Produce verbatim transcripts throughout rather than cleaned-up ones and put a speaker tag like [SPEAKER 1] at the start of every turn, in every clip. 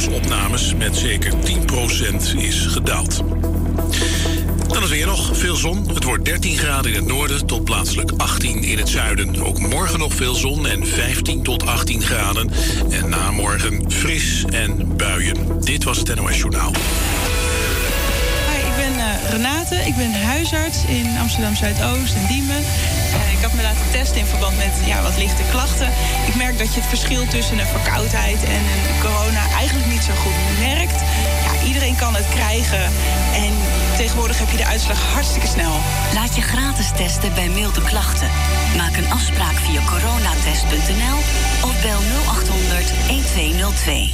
[SPEAKER 1] Ziekenhuisopnames met zeker tien procent is gedaald. Dan is weer nog veel zon. Het wordt dertien graden in het noorden tot plaatselijk achttien in het zuiden. Ook morgen nog veel zon en vijftien tot achttien graden. En na morgen fris en buien. Dit was het N O S Journaal.
[SPEAKER 2] Hi, ik ben uh, Renate. Ik ben huisarts in Amsterdam-Zuidoost en Diemen. Uh, ik had me laten testen in verband met ja, wat lichte klachten. Ik merk dat je het verschil tussen een verkoudheid en een corona eigenlijk niet zo goed merkt. Ja, iedereen kan het krijgen en tegenwoordig heb je de uitslag hartstikke snel.
[SPEAKER 3] Laat je gratis testen bij milde klachten. Maak een afspraak via coronatest punt n l of bel nul acht honderd twaalf nul twee.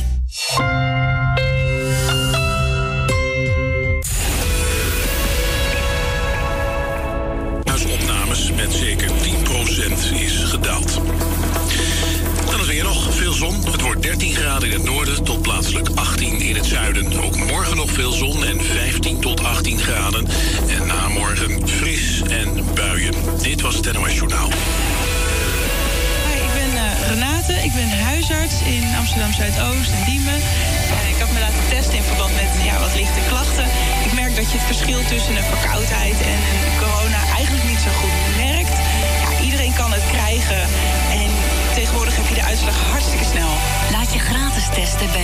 [SPEAKER 1] Huisopnames met zeker tien procent is gedaald. Dan is weer nog veel zon. Het wordt dertien graden in het noorden tot plaatselijk achttien in het zuiden. Ook morgen nog veel zon en vijftien tot achttien graden. En na morgen fris en buien. Dit was het N O S Journaal.
[SPEAKER 2] Hi, ik ben uh, Renate. Ik ben huisarts in Amsterdam-Zuidoost en Diemen. Uh, ik had me laten testen in verband met ja, wat lichte klachten. Ik merk dat je het verschil tussen een verkoudheid en een corona eigenlijk niet zo goed merkt. Ja, iedereen kan het krijgen en tegenwoordig heb je de uitslag hartstikke snel.
[SPEAKER 3] Laat je gratis testen bij